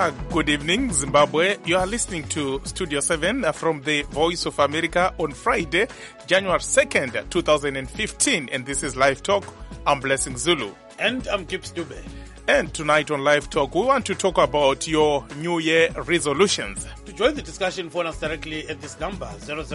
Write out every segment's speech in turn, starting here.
Good evening, Zimbabwe. You are listening to Studio 7 from the Voice of America on Friday, January 2nd, 2015. And this is Live Talk. I'm Blessing Zulu. And I'm Gibbs Dube. And tonight on Live Talk, we want to talk about your New Year resolutions. To join the discussion, phone us directly at this number,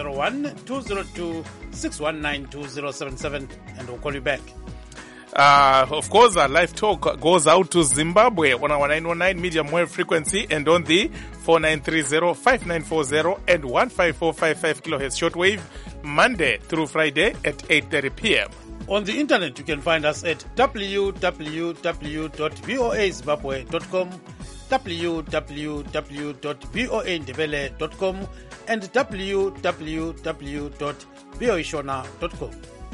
001-202-619-2077, and we'll call you back. Of course, our Live Talk goes out to Zimbabwe on our 919 medium wave frequency and on the 4930-5940 and 15455 kilohertz shortwave, Monday through Friday at 8:30 p.m. On the internet, you can find us at www.voazimbabwe.com, www.voandebele.com, and www.voishona.com.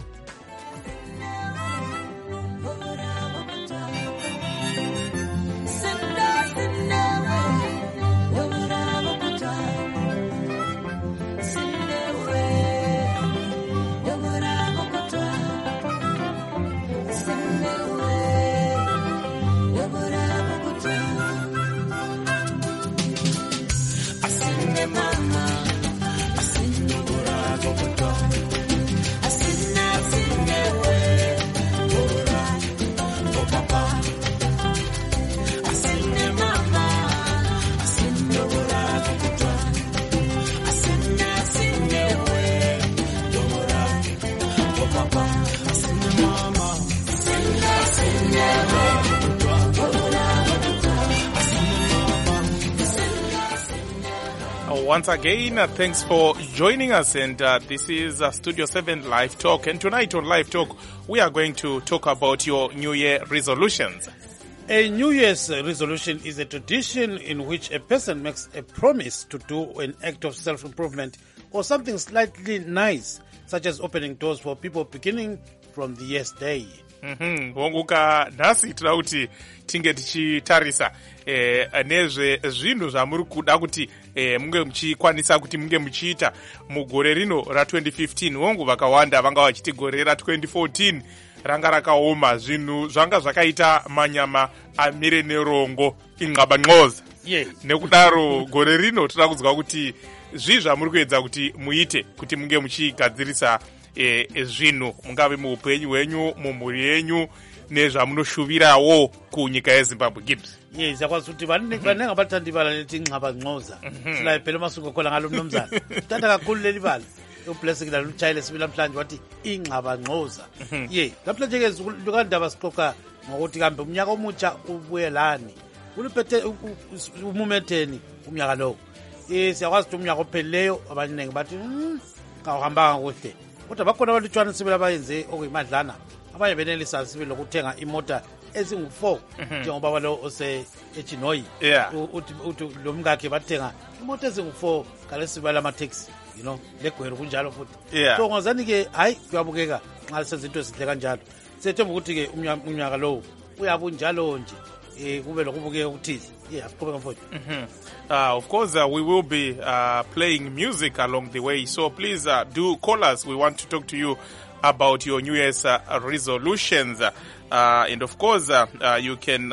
Once again, thanks for joining us, and this is Studio 7 Live Talk. And tonight on Live Talk, we are going to talk about your New Year resolutions. A New Year's resolution is a tradition in which a person makes a promise to do an act of self-improvement or something slightly nice, such as opening doors for people beginning from the year's day. Honguka nhasi tira kuti tinge tichitarisa nezve zvinhu zvamuri kuda kuti munge muchikwanisa kuti munge muchiita mugore rino ra2015. Hongu vakawanda vanga vachiti gore ra2014 ranga rakaoma, zvinhu zvanga zvakaita manyama amire nerongo inqabanqoza. Nekudaro gore rino toda kunzwa kuti zvii zvamuri kuedza kuti muite kuti munge muchigadzirisa zvinhu mungave muupenyu hwenyu, mumhuri yenyu, nezvamunoshuvirawo kunyika yeZimbabwe. Gibbs. Yes, yakwazi kuti vanenge vatandibala leti nqabanqoza silayo phela masungu khona ngalo mnomzana uthanda kakhulu leli bala ublessing la luchayile sibila namhlanje wathi inqabanqoza. Namhlanje ke lukandaba sixoxa ngokuthi kambe umnyaka omutsha ubuyelani, uluphethe umumetheni umnyaka lo. Siyakwazi ukuthi umnyaka ophelileyo abaningi bathi kawuhambanga kuhle, kodwa bakhona abalutshwana sibili abayenze okuyimadlana, abanye benelisa sibili lokuthenga imota ezingu-4 njengoba lo ose-Echinoyi uthi lo mkakhe bathenga imota ezingu-4 ngalesibala amateksi, legwero kunjalo futhi. So ngazani-ke hayi kuyabukeka nxa senza into ezinhle kanjalo. Sethemba ukuthi-ke umnyaka lowo uyabe unjalo nje kube lokubukeka okuthize. Asiqhubeka mfowethu. Of course, we will be playing music along the way. So please do call us. We want to talk to you about your New Year's resolutions. And of course, you can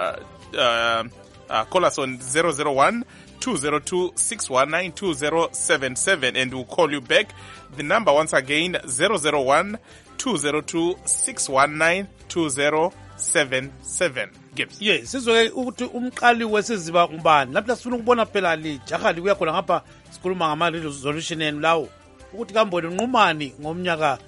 call us on 001-202-619-2077 and we'll call you back. The number once again, 001-202-619-2077. Gibbs. Yes, sizwe ukuthi umqali wesiziba ngubani. Lapha sifuna ukubona phela lijaha libuya khona ngapha sikhuluma ngama resolution enu lawo ukuthi kambone nqumani ngomnyaka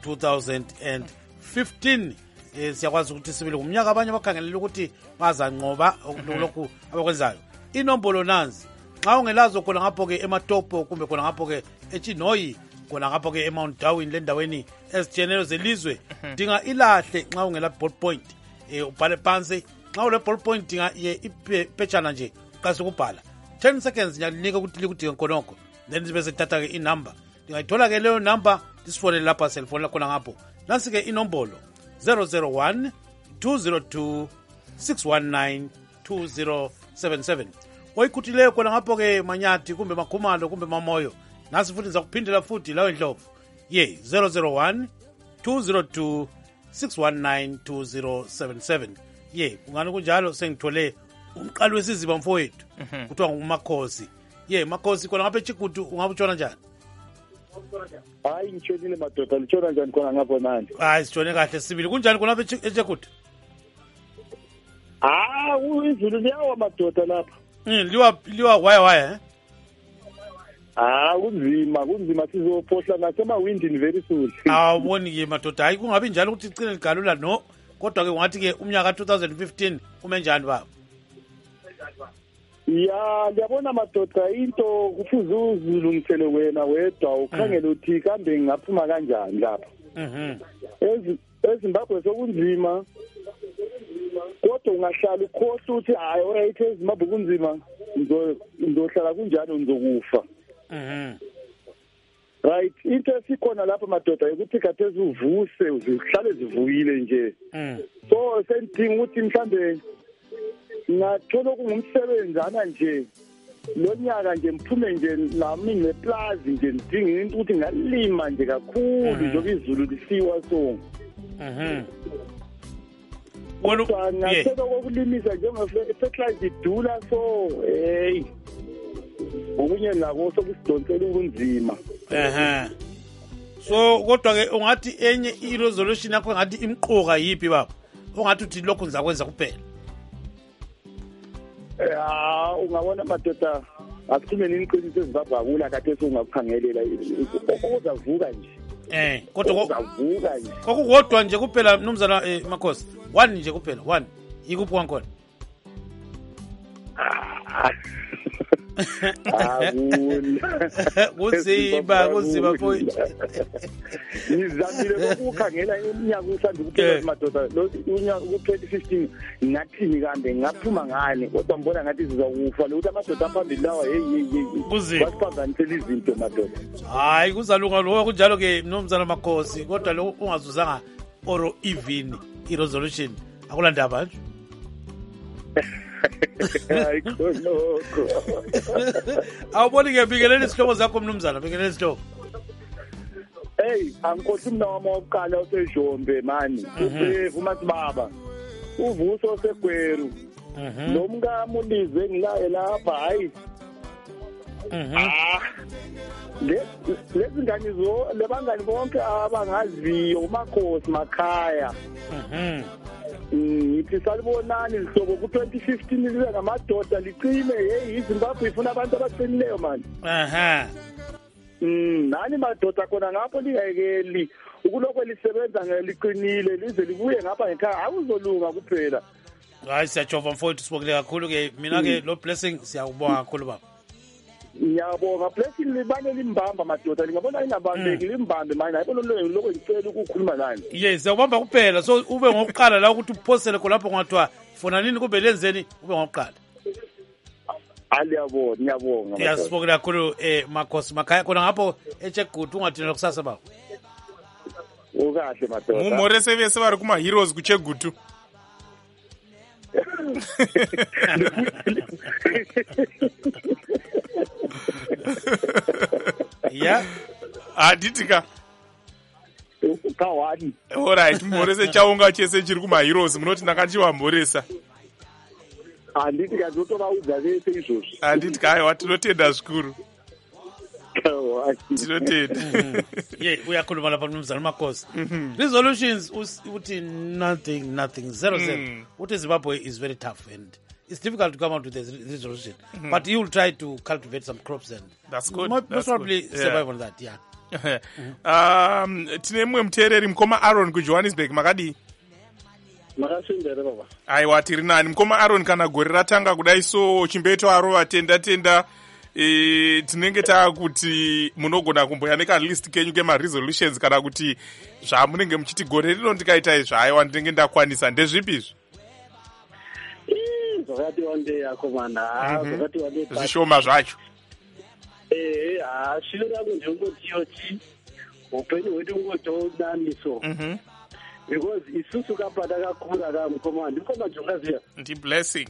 ka-2015. Siyakwazi ukuthi sibile ngomnyaka abanye bakhangelela ukuthi bazanqoba lokhu abakwenzayo. Inombolo nanzi, nxa ungelazo khona ngapho ke eMatopo kumbe khona ngapho ke eChinoyi khona ngapho ke eMount Darwin lendaweni ezitshiyeneyo zelizwe, dinga ilahle nxa ungela ballpoint ubhale phansi. Nxa ule ballpoint dinga iphetshana nje uqase ukubhala 10 seconds nyalinika ukuthi likudinga khonokho, then sibe sethatha ke inumber. Ndingayithola ke leyo number disifonele lapha cellphone lakhona ngapho. Nansi ke inombolo 001-202-619-2077. Oyikuthileyo khona ngapho ke Manyathi kumbe Makhumalo kumbe Mamoyo. Nasi futhi ngizakuphindela futhi lawo endlovu. 001-202-619-2077. Ungani kunjalo sengithole umqali wesiziba mfowethu kuthiwa nguMakhosi. Makhosi khona ngapha eChikutu ungabe utshona njani? Hayi ngitshonile madoda, litshona njani khona ngapho manje? Hayi sitshone kahle sibili. Kunjani khona ngapha eChikutu? Izulu liyawa madoda lapha. Liwa waya kunzima sizophohla nasemawindini very soon. Awuboni-ke madoda, hayi kungabi njalo ukuthi icine ligalula no, kodwa-ke ungathi-ke umnyaka ka-2015 ume njani baba? Ngiyabona madoda, into kufuze uzilungisele wena wedwa, ukhangele ukuthi kambe ngingaphuma kanjani lapha. eZimbabwe sokunzima, kodwa ungahlala ukhohle ukuthi hayi right eZimbabwe kunzima, ngizohlala kunjani ngizokufa. Right, into esikhona lapha madoda ukuthi kade uzivuse uzihlale zivuyile nje. So sendinga ukuthi mhlambe ngathola kungumsebenzana nje lo nyaka nje ngiphume nje nami neplazi nje ngidinga into ukuthi ngalima nje kakhulu njengoba izulu lisiwa so. Kodwa ngathela kokulimisa njenge-fertilizer idula so okunye nako sokusidonsela ubunzima. So kodwa-ke ungathi enye i-resolution yakho ngathi imqoka yiphi baba ongathi uthi lokhu ngizakwenza kuphela? Ungabona madoda, asiphume niqinise eZimbabwe akula kade singakukhangelela uzavuka nje. Kodwa uzavuka nje. Kokukodwa nje kuphela mnumzana Makhosi. One nje kuphela, one. Yikuphi kwakhona? Kuziba mfowethu. Ngizamile ukukhangela iminyaka usanda ukuphela madoda. Unyaka ku-2015 ngathini kambe ngaphuma ngani, kodwa ngibona ngathi sizakufa lo ukuthi amadoda aphambili lawa wasiphambanisela izinto madoda. Hayi kuzalunga lo kunjalo ke mnumzana Makhosi, kodwa lo ungazuzanga oro even i-resolution akulandaba nje. Awuboni-ke bingelela isihloko zakho mnumzana, bingelela isihloko. Angikhohlwa umna wami wokuqala osejombe mani, uBrevu Masibaba, uVuso oseGweru, lo mkaMulize engilaye lapha, hayi. Lezi ngane lebangani bonke abangaziyo uMakhosi Makhaya. Ngithi salibonani lihlobo ku-2015 libe ngamadoda liqine. iZimbabwe ifuna abantu abaqinileyo mani. Nani madoda khona ngapho lingayekeli ukulokho lisebenza ngeliqinile lize libuye ngapha ngekhaya, awuzolunga kuphela. Hayi siyajova mfowethu, sibongile kakhulu-ke. Mina-ke lo blessing siyakubonga kakhulu baba. Ngiyabonga blessing, libane limbamba madoda, lingabona ingabambeki limbambe manje. Ayibona lokho ngicela ukukhuluma nani. Yes, siyakubamba kuphela. So ube ngokuqala la ukuthi uphosele khonapho ngathiwa funa nini kube lenzeni, ube ngokuqala. Ngiyabonga. Siyasibongela kakhulu Makhosi Makhaya khona ngapho eChikutu. Ungathina kusasa baba. Ukahle madoda. Mumorese vese vari kuma-heroes kuChikutu. Haditika kawani. Alright, mumorese chaunga chese chiri kuma-heroes munoti ndakachiwamboresa. Handiti kazotovaudza vese izvozvi. Handiti kaiwa tinotenda zvikuru. Tinotenda. Uyakhuluma lapha mnumzana Makhosi. Resolutions uthi nothing 0-0. Uthi Zimbabwe is very tough and it's difficult to come out with a resolution. But you will try to cultivate some crops and that's good. Most probably survive on that. Tine mumwe muteereri mukoma Aaron kuJohannesburg, makadii? Makasindere baba. Aiwa tiri nani mukoma Aaron, kana gore ratanga kudai so chimbeto arova tenda tinenge takuti munogona kumboyaneka list kenyu kema-resolutions kana kuti zvamunenge muchiti gore rino ndikaita izvo aiwa ndinenge ndakwanisa ndezvipi izvo? Zvakati wande yako mana, zvakati wande zvishoma zvacho. Shiro rangu ndingotiyoti upenyu hwedu ngotonaniso. Because isusu kapa takakura kamukoma ndikoma jongaziya. Ndi blessing.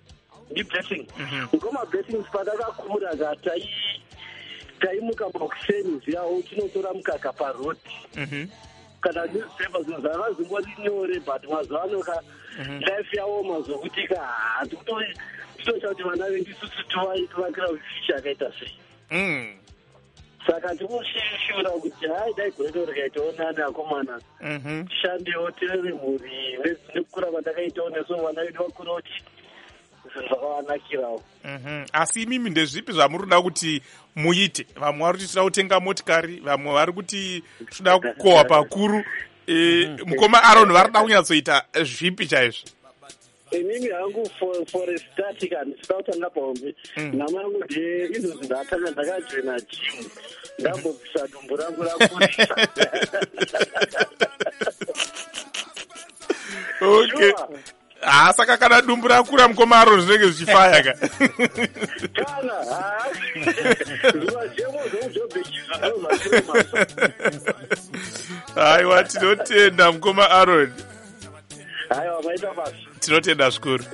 Ngoma blessings patakakura taimuka makuseni ziyawo tinotora mukaka paroti. Kana newspaper zvakazingwa nyore but mazuva ano life yawo mazokutika chitoita kuti vana vendisusu tovakira future akaita sei. Saka tinoshura kuti hai dai gore rikaitawo nani akomana tishandewo tirere mhuri nekukura kwandakaitawo neso vana vedu vakura kuti zvinhu zvakavanakirawo. Asi imimi ndezvipi zvamurikuda kuti muite? Vamwe vari kuti tinoda kutenga motikari, vamwe vari kuti tinoda kukohwa pakuru. Mukoma Aaron varida kunyatsoita zvipi chaizvo? Inini hangu for a start kana sika kutanga pombe nama yangu de izvo ndatanga ndakajoina gym ndambobvisa dumbu rangu rakurisa. Okay. Saka kana dumbu rakura mukoma Aaron zvinenge zvichifaya ka. Kana zuva jemo zvobhekisa. Aiwa, tinotenda mukoma Aaron. Aiwa, maita basi. Tinotenda zvikuru.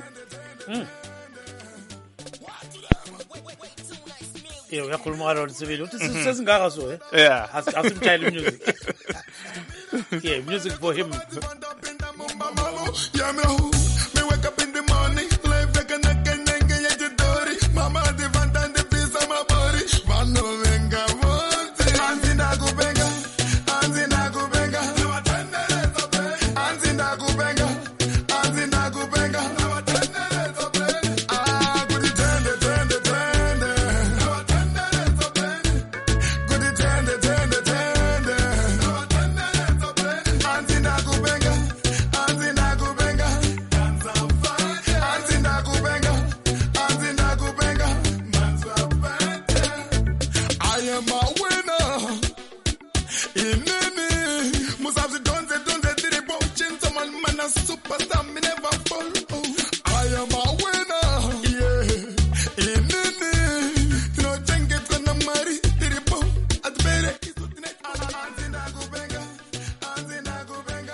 Uyakhuluma Aaron Sibili uthi sesingaka so Yeah. Asimtshayile music. Yeah, music for him. Yeah, me wake up in the morning, life like a nigga, yet the dory. Mama, the van and the piece of my body. Man, no venga, Anzina Gubenga, Anzina Gubenga, Anzina Gubenga, Anzina Gubenga. Ah, good tender. Good tender. Anzina Gubenga, Anzina Gubenga. I am a winner. Inini, Musabzi don't say the boat, someone man a superstar, me never fall. I am a winner. Yeah. Inini, no think it's gonna marry the boat. At the better, Anzina Gubenga, Anzina Gubenga.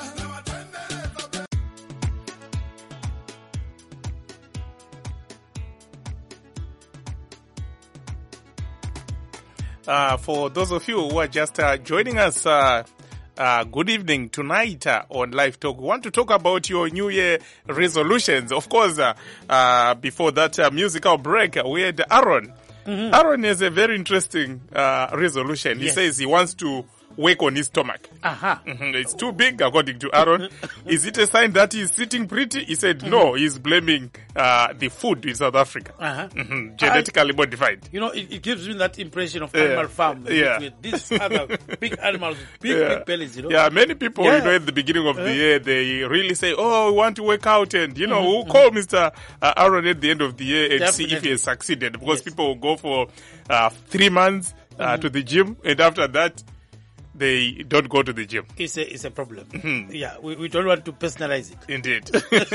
For those of you who are just joining us, good evening. Tonight on Live Talk, we want to talk about your New Year resolutions. Of course, before that musical break, we had Aaron. Aaron has a very interesting resolution. He Yes. says he wants to work on his stomach. It's too big, according to Aaron. Is it a sign that he's sitting pretty? He said no, he's blaming the food in South Africa. Genetically modified. You know, it gives me that impression of Animal Farm. Yeah. With these other big animals, big bellies, you know. Yeah, many people, Yeah. you know, at the beginning of the year, they really say, oh, we want to work out, and, you know, we'll call Mr. Aaron at the end of the year and see if he Definitely. has succeeded. Because Yes. people will go for 3 months to the gym, and after that, they don't go to the gym. It's a problem. Yeah, we don't want to personalize it. Indeed.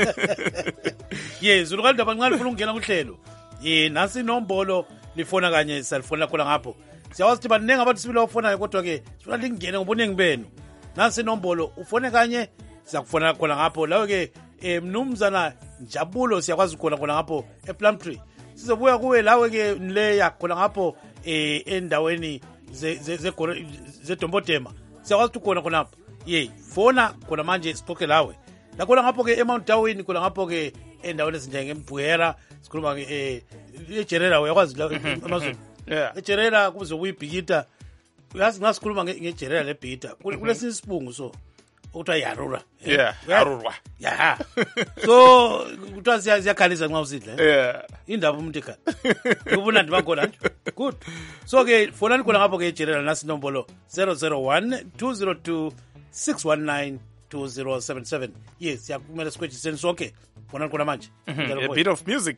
Yes, urukalda bancane ufuna ukungena kuhlelo. Nasi inombolo lifona kanye salifona khona ngapho. Siyawazi ukuthi baningi abantu sibile ofona kodwa ke sifuna lingene ngobuningi benu. Nasi inombolo ufone kanye siyakufona khona ngapho. Lawo ke mnumzana Njabulo siyakwazi khona ngapho ePlumtree. Sizobuya kuwe lawe ke nileya khona ngapho endaweni zeDombotema. Siyakwazi ukuthi khona ngapho. Fona khona manje sipoke lawe. Lakhona ngapho ke eMount Darwin khona ngapho ke endaweni ezinjengembuhera sikhuluma eJerela uyakwazi la emazweni. Yeah. eJerela kuze kuyibhikita uyazi ngasikhuluma ngeJerela lebhikita kulesi sibungu so ukuthiwa yarura. Yeah, Arurwa. Yeah. So kuthiwa siyakhalisa nxa usidla. Yeah. Indaba umuntu ekhaya. Ubunandi bakhona nje. Good. So ke fonani khona ngapho ke eJerela nasi nombolo 001 202 619 2077. Yes, siyakumele sikwetshiseni sonke. Fonani khona manje. A bit of music.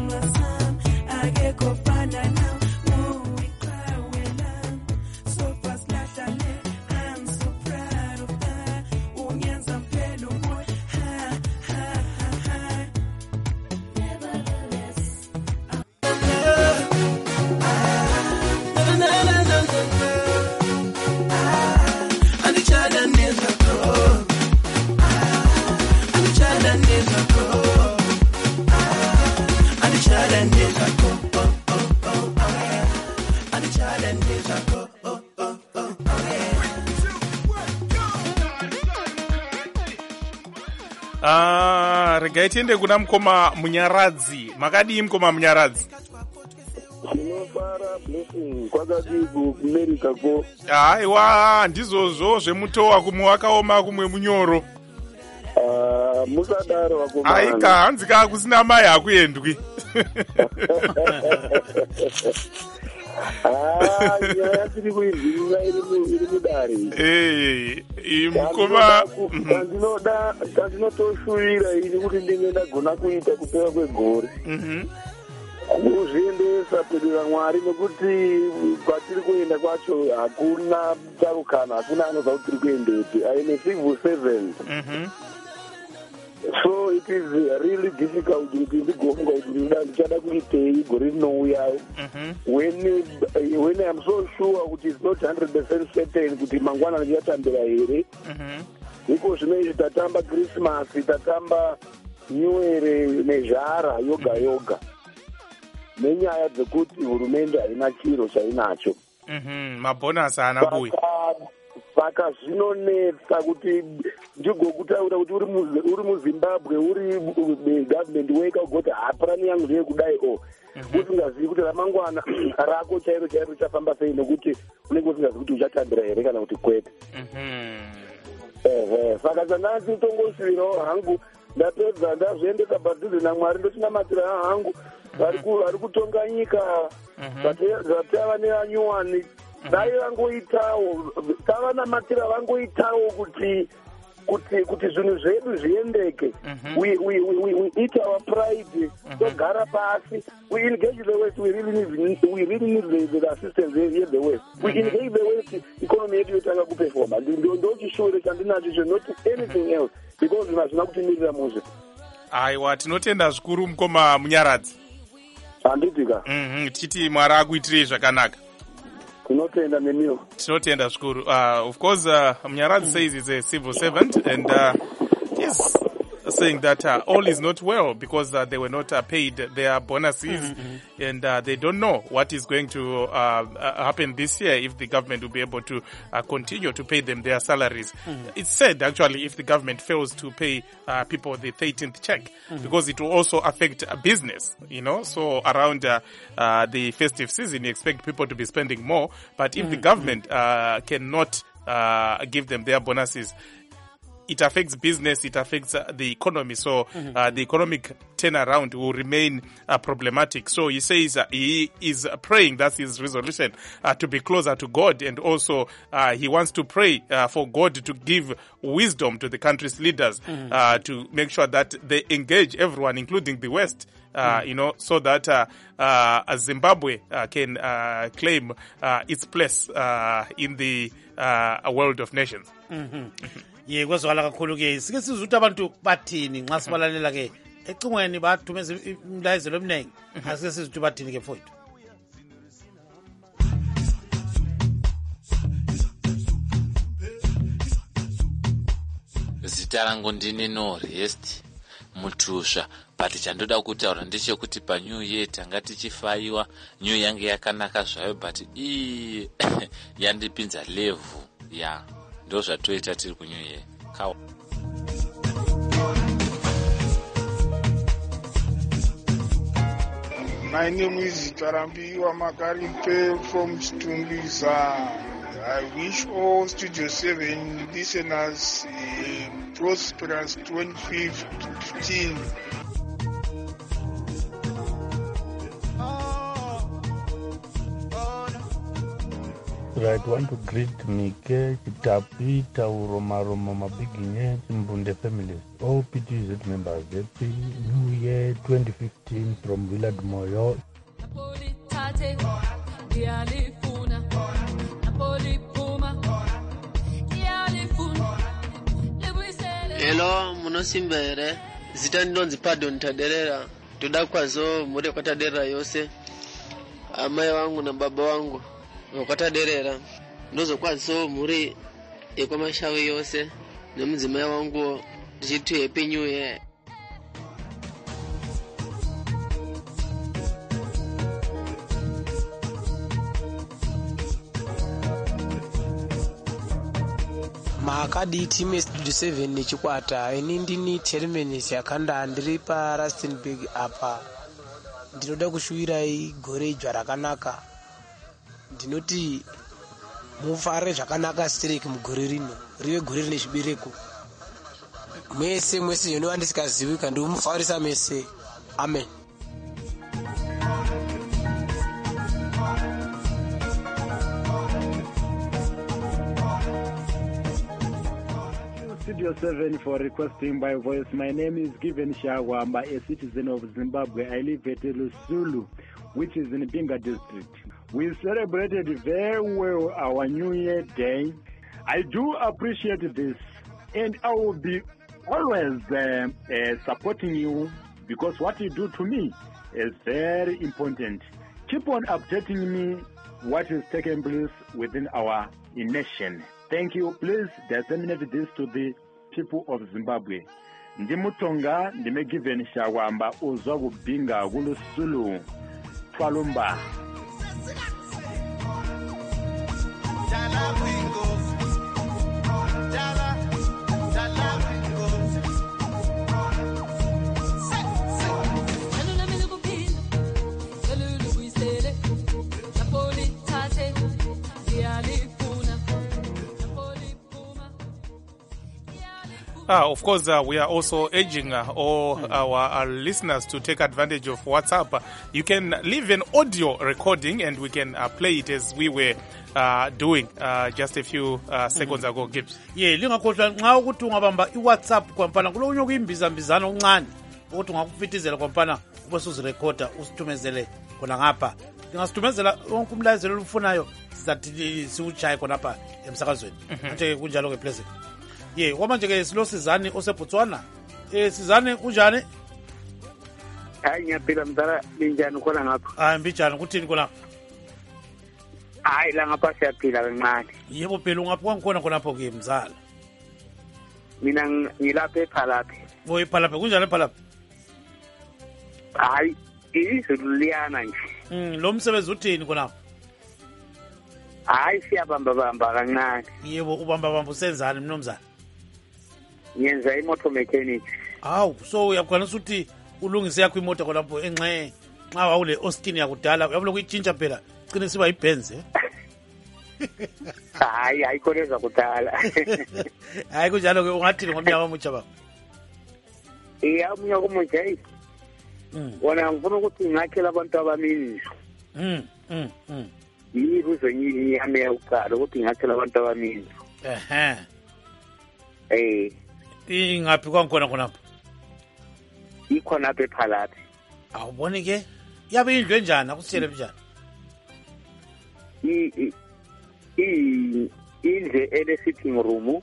So far Regai tiende kuna mukoma Munyaradzi. Makadii mukoma Munyaradzi? Tinofara blessing kwakadii kuAmerica ko. Aiwa, ndizvozvo zvemutowa kumwe wakaoma kumwe munyoro. Musadaro wakomana. Aika hanzi kusina mai hakuendwi. Nyaya tiri kuizvira iri mudare. Mukoma tandinotoshuvira ini kuti ndinge ndagona kuita kupera kwegore. Kuzviendesa pedera Mwari nekuti kwatiri kuenda kwacho hakuna tarukana, hakuna anoziva kuti tiri kuendepi. Aine civil servant. So it is really difficult kuti ndigonga kuti ndichada kuitei gore rinouya. When I am so sure kuti it's not 100% certain kuti mangwana ndichatambira here. Iko zvinoizvi tatamba Christmas, tatamba New Year nezhara yoga. Nenyaya dzekuti hurumende haina chiro chainacho. Mabhonasi haana kuuya. Saka zvinonetsa kuti ndigokutaura kuti uri muZimbabwe, uri government weka ugoti plani yangu ndeye kudai usingazivi kuti ramangwana rako chairo richafamba sei nekuti unenge usingazivi kuti uchatambira here kana kuti kwete. Saka chandanditongosvirawo hangu ndapedza ndazviendesa padhuze naMwari ndochinamatira hangu vari kutonga nyika zvatava neanyuwani dai vangoitawo tavanamatira vangoitawo kuti zvinhu zvedu zviendeke. We eat our pride. Togara pasi. We engage the West. We really need the assistance here in the West. We engage the West. Economy yedu yotanga kuperforma. Ndochishure chandinacho, not anything else, because zvina kutimirira muzve. Aiwa, tinotenda zvikuru mukoma Munyaradzi. Handitika. Titi Mwari akuitirei zvakanaka. Tinotenda zvikuru. Of course, Munyaradzi says he's a civil servant, and he's saying that all is not well because they were not paid their bonuses, and they don't know what is going to happen this year if the government will be able to continue to pay them their salaries. It's said, actually, if the government fails to pay people the 13th check, because it will also affect business, so around the festive season, you expect people to be spending more, but if the government cannot give them their bonuses, it affects business, it affects the economy, so the economic turnaround will remain problematic. So he says he is praying, that's his resolution, to be closer to God, and also he wants to pray for God to give wisdom to the country's leaders to make sure that they engage everyone, including the West, so that Zimbabwe can claim its place in the world of nations. Kwezwakala kakhulu ke sike sizwe ukuthi abantu bathini nxa sibalalela ke ecingweni bathumeza imlayezelo eminingi asike sizwe ukuthi bathini ke mfowethu. Zita rangu ndini Norest Mutusha, but chandoda kutaura ndechekuti pa New Year tanga tichifaiwa New yange yakanaka zvayo, but yandipinza level ya ndo zvatoita tiri kuNew Year. My name is Tarambiwa Makaripe from Stumbiza. I wish all Studio 7 listeners a prosperous 2015. Right, I want to greet Mike, Chitapi, Tauroma, Mabiginye, Mbunde families, all PTZ members. Happy New Year 2015 from Willard Moyo. Hello, munosimbere. Zita ndonzi pardon taderera. Toda kwazo muri kwataderera yose. Amai wangu na baba wangu wakataderera. Ndozo kwazo muri ekwamashawe yose. Nemuzimai wangu ndichitu happy new year. akadi team yestudio 7 nechikwata. Ini ndini Terminus yakanda ndiri paRustenburg apa. Ndinoda kushuwirai gore idzva rakanaka. Ndinoti mufare zvakanaka Stereki mugore rino. Rive gore rine zvibereko. Mwese yonova ndisikazivi kandi mufarisa mese. Amen. Studio 7 for requesting by voice. My name is Given Shagwamba, a citizen of Zimbabwe. I live at Lusulu, which is in Binga district. We celebrated very well our New Year Day. I do appreciate this, and I will be always supporting you because what you do to me is very important. Keep on updating me what is taking place within our nation. Thank you. Please disseminate this to the people of Zimbabwe. Ndimutonga ndimegiven Shagwamba uzwa kubinga kulusulu twalumba. Of course, we are also urging all our listeners to take advantage of WhatsApp. You can leave an audio recording and we can play it as we were doing just a few seconds ago, Gibbs. Yeah, lingakhohlwa nxa ukuthi ungabamba iWhatsApp kwampana kulonye okuyimbizambizana okuncane ukuthi ungakufitizela kwampana ubese uzirekhoda usithumezele khona ngapha. Lingasithumezela wonke umlayezelo olufunayo sizathi siuchaye khona lapha emsakazweni. Manje kunjalo ke pleasant. Yeah, kwamanje ke silo Sizani oseBotswana. Sizani kunjani? Hayi ngiyaphila mdala linjani khona ngapha? Hayi mbijani kuthini khona? Hayi la ngapha siyaphila kancane. Yebo phela ungaphi kwangikhona khonapho ke mzala? Mina ngilapha ePhalaphi. Wo ePhalaphi kunjani ePhalaphi? Hayi izulu liyana nje. Lo msebenzi uthini khonapho? Hayi siyabamba kancane. Yebo ubamba usenzani mnomzana? Ngenza imoto mechanic. Awu so uyakwanisa ukuthi ulungise yakho imoto khonapho enxe xa wawule Austin yakudala uyabona ukuyitshintsha phela cine siba iBenz Hayi ayikoleza kudala. Hayi kunjalo ke ungathini ngomnyaka omutsha baba? Umnyaka omutsha wona ngifuna ukuthi ngakhela abantu abamini. Yibuzo yami yokuqala ukuthi ngakhela abantu abamini. Ingaphi kwangikhona khonapho? Ikhona apha ePhalaphi. Awuboni ke? Yabe indlu enjani akusitshele njani? Indlu ele sitting room.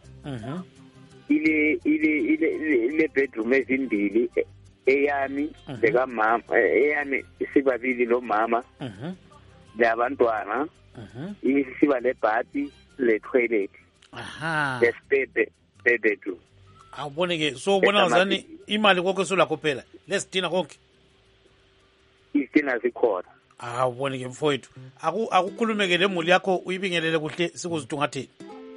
Ile bedroom ezimbili eyami bekamama eyami sibabili lo mama. Labantwana. Isiba lebhati le toilet. Lespepe bedroom. Awubone ke so ubona ngazani imali konke solakho phela lesidina konke isidina sikhona. Awubone ke mfowethu akukhulumeke lemuli yakho uyibingelele kuhle sikuzithungatheni.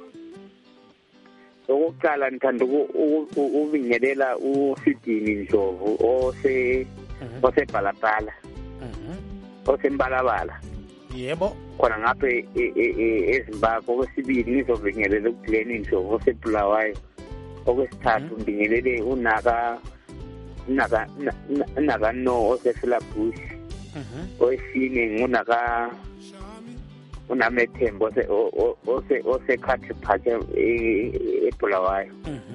Okokuqala ngithanda ubingelela uSidini Ndlovu osebhalabhala osembalabala. Yebo khona ngapha eZimbabwe. Okwesibili ngizobingelela uGlenn Ndlovu osebulawayo. Okwesithathu ngibingelele unaka no oseFilabush. Okwesine ngunaka unamethembo oseCountry Park eBulawayo.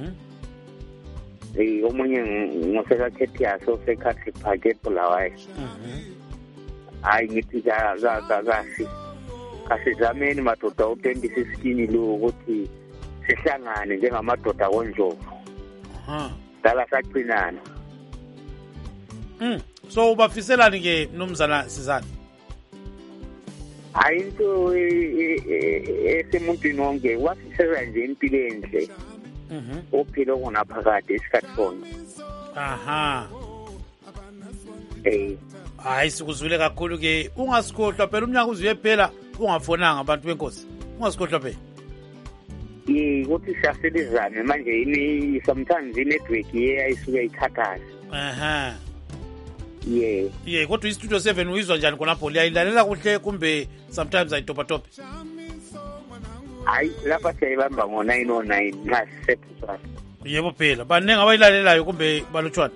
Omunye ngosekakhethias oseCountry Park eBulawayo. Hayi ngithi kasizameni madoda u-2016 lo ukuthi sihlangane njengamadoda koNdlovu. Dala saqinana. So ubafiselani ke mnumzana Sizani? Hayi into esemuntwini wonke wasisela nje impilo enhle. Ophila ngonaphakade isikhathi sonke. Hayi sikuzwile kakhulu ke ungasikhohlwa phela umnyaka uzuye phela ungafonanga abantu benkosi. Ungasikhohlwa phela. ukuthi siyaselizane manje sometimes i-network ayisuke ikhathaza. Aha. Yeah, kodwa iStudio 7 uyizwa njani khonapho? Liyayilalela kuhle kumbe sometimes ayitopatope? Hayi, lapha siyayibamba ngo-909 ngasisephuthwana. Yebo phela. Baningi abayilalelayo kumbe balutshwana?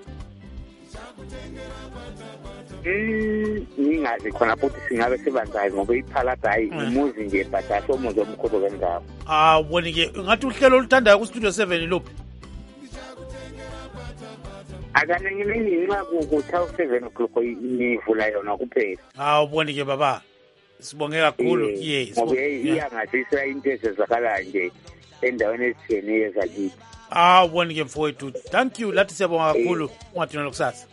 Ngingazi khona futhi singabe sibanzayo ngoba iphalata hayi umuzi nje but asomuzi omkhulu kangako. Wona-ke ngathi uhlelo oluthandayo kuStudio 7 lophi? Akaningi nxa kuthi 7 o'clock nivula yona kuphela. Ubone-ke baba, sibonge kakhulu. Ngoba iyangasisa into ezenzakala nje endaweni ezitshiyeneyo zakithi. Ubone-ke mfowethu, thank you, lathi siyabonga kakhulu. Ungathina lokusasa.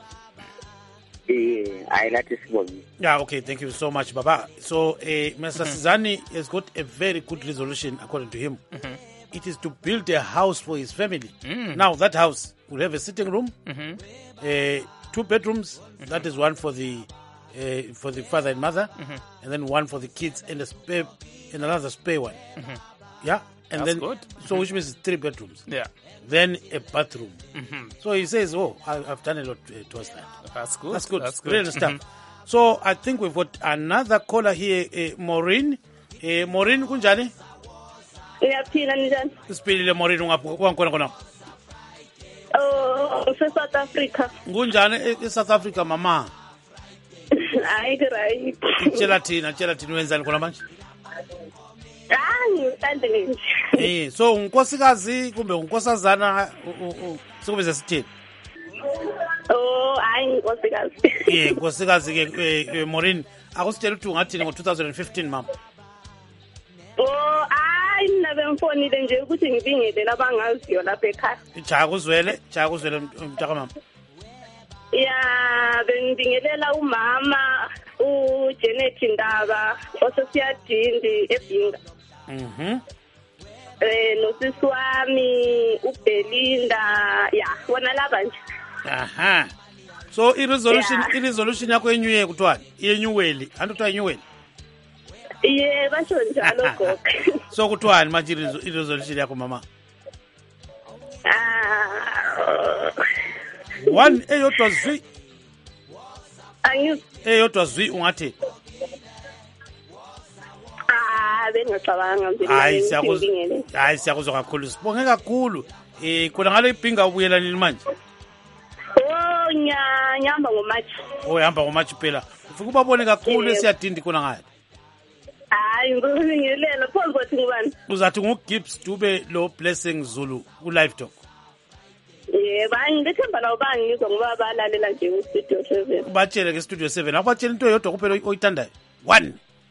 I like this one. Yeah, okay, thank you so much, Baba. So, Mr. Sizani has got a very good resolution, according to him. It is to build a house for his family. Now, that house will have a sitting room, 2 bedrooms. That is one for the father and mother, and then one for the kids, and another spare one. Yeah, and that's then good. So which means 3 bedrooms. Yeah. Then a bathroom. So he says, I've done a lot towards that. That's good. That's good. That's good. Brilliant stuff. So I think we've got another caller here, Maureen. Maureen, kunjani? Ngiyaphila njani? Sipilile Maureen, ungakhona khona. South Africa. Kunjani eSouth Africa mama? Hayi right. Tshela thina wenzani khona manje? Ngithande nje. So unkosikazi kumbe unkosazana sikubize sithini? Hayi nkosikazi. Nkosikazi ke Maureen, akusitshela ukuthi ungathini ngo-2015 mama? Hayi mina bemfonile nje ukuthi ngibingelela abangaziyo lapha ekhaya. Jaya kuzwele mntaka mama. Ya, bengibingelela umama uJanet Ndaba osesiyadindi eBhinga. Nosisi wami uBelinda, wona laba nje. Aha. So i-resolution yakho ye-New Year kuthiwani? Iye-Newell, anti kuthiwa i-Newell? Basho njalo gogo. So kuthiwani manje i-resolution yakho mama? One eyodwa zwi. Eyodwa zwi ungathi? Bengicabanga hayi siyakuzwa kakhulu, sibonge kakhulu. Khona ngale iBhinga ubuyela nini manje? Nyamba ngoMatch. Hamba ngoMatch phela. Ufike ubabone kakhulu esiyadindi khona ngale. Hayi ngibingelela phozu kwathi ngubani? Uzathi nguGibbs Dube lo Blessing Zulu ku live talk. Ngithemba lawo bangizwa ngoba balalela nje kuStudio 7. Batshele ke Studio 7, abatshela into eyodwa kuphela oyithandayo. 1.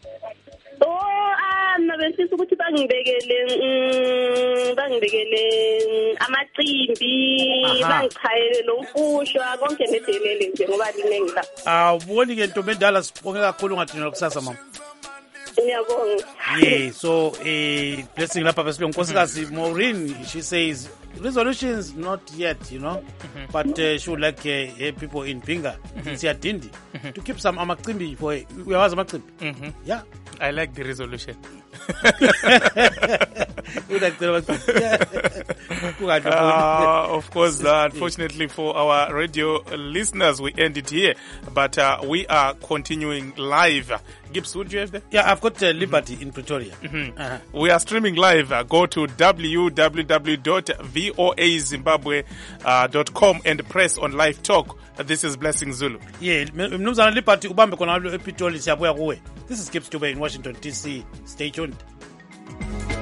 Mina bensisa ukuthi bangibekele amacimbi, bangichayele lo mfushwa konke nedelele nje ngoba liningi la. Awuboni ke ntombi endala, sibonge kakhulu ungathina lokusasa mama. Ngiyabonga. So Blessing lapha besibe nkosikazi Maureen, she says resolutions not yet, but she would like people in Bhinga, Siyadindi, to keep some amacimbi for uyawazi amacimbi. Yeah, I like the resolution. Of course, unfortunately for our radio listeners, we end it here, but we are continuing live. Gibbs, would you have that? Yeah, I've got Liberty in Pretoria. We are streaming live. Go to www.voazimbabwe.com and press on live talk. This is Blessing Zulu. Yeah, Mnumzana Liberty ubambe khona ePitoli siyabuya kuwe. This is Gibbs Dube in Washington DC. Stay tuned.